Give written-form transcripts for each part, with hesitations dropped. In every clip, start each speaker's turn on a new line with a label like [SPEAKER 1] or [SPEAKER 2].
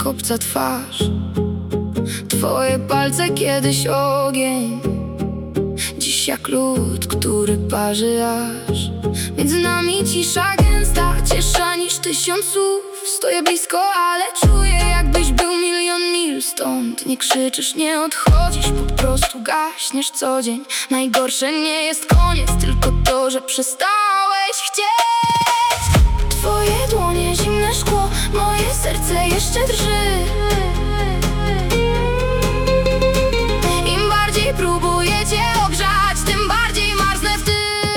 [SPEAKER 1] obca twarz. Twoje palce kiedyś ogień, dziś jak lód, który parzy aż. Między nami cisza gęsta, ciesza niż 1000 słów. Stoję blisko, ale czuję, jakbyś był milion mil stąd. Nie krzyczysz, nie odchodzisz, po prostu gaśniesz co dzień. Najgorsze nie jest koniec, tylko to, że przestałeś chcieć. Twoje dłonie, zimne szkło, moje serce jeszcze drży. Im bardziej próbuję cię ogrzać, tym bardziej marznę w ty.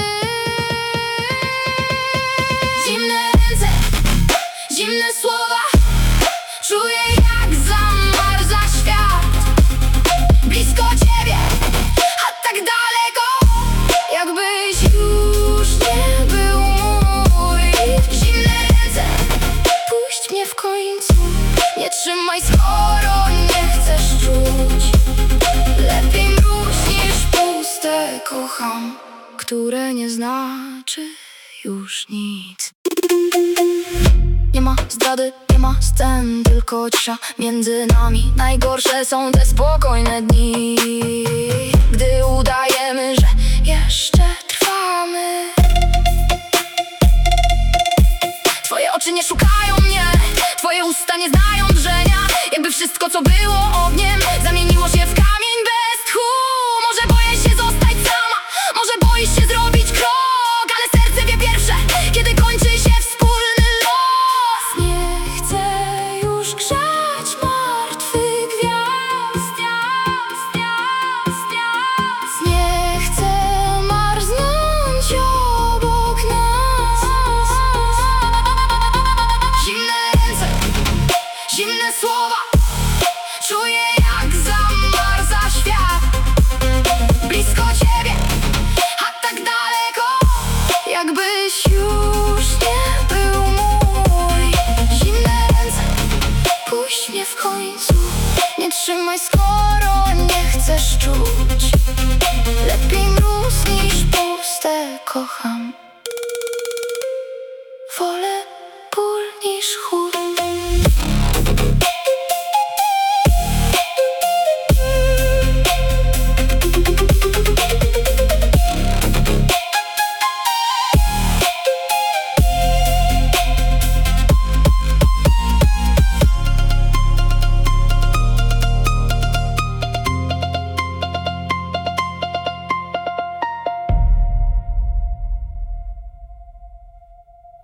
[SPEAKER 1] Zimne ręce, zimne słowa, czuję jak zamarza świat. Blisko ciebie, a tak daleko, jakbyś już nie był mój. Zimne ręce, puść mnie w końcu. Nie trzymaj, skoro nie chcesz czuć. Lepiej mróz niż puste kocham, które nie znaczy już nic. Nie ma zdrady, nie ma scen, tylko cisza między nami. Najgorsze są te spokojne dni, gdy udajemy, że jeszcze trwamy. Twoje oczy nie szukają mnie, twoje usta nie znają drżenia. Jakby wszystko, co było ogniem, zamieniło się w kamień bez tchu. Może boję się zostać sama, może boisz się zrobić krok, ale serce wie pierwsze, kiedy kończy się wspólny los. Nie chcę już grzać martwych gwiazd. Nie chcę marznąć obok nas. Zimne ręce, zimne słowa, czuję jak zamarza świat. Blisko ciebie, a tak daleko, jakbyś już nie był mój. Zimne ręce, puść mnie w końcu. Nie trzymaj, skoro nie chcesz czuć. Lepiej mróz niż puste kocham. Wolę ból niż chłód.